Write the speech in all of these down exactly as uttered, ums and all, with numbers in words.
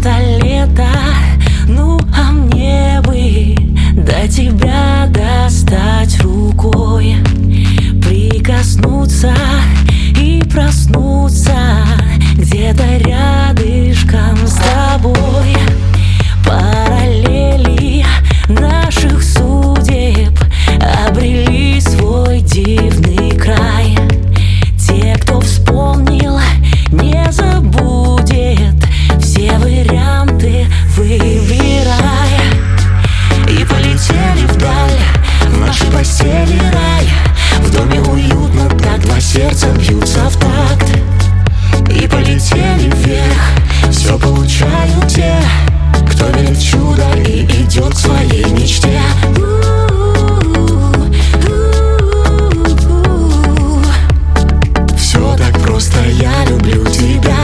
Это лето, ну а мне бы до тебя достать рукой, прикоснуться и проснуться где-то рядышком с тобой. Параллели наших судеб обрели свой дивный край. Те, кто вспомнил, не забудет, все варианты выбирай. И полетели вдаль, в нашей постели рай. В доме уютно, так два сердца бьются в такт. И полетели вверх, все получают те, кто верит в чудо и идет к своей мечте. Все так просто, я люблю тебя.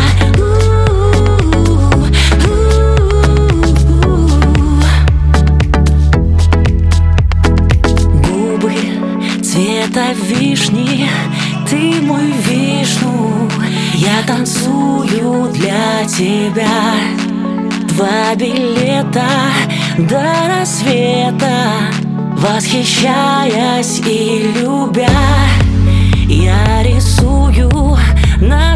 Губы цвета вишни, ты мой вишну, я танцую для тебя. Два билета до рассвета, восхищаясь и любя, я рисую на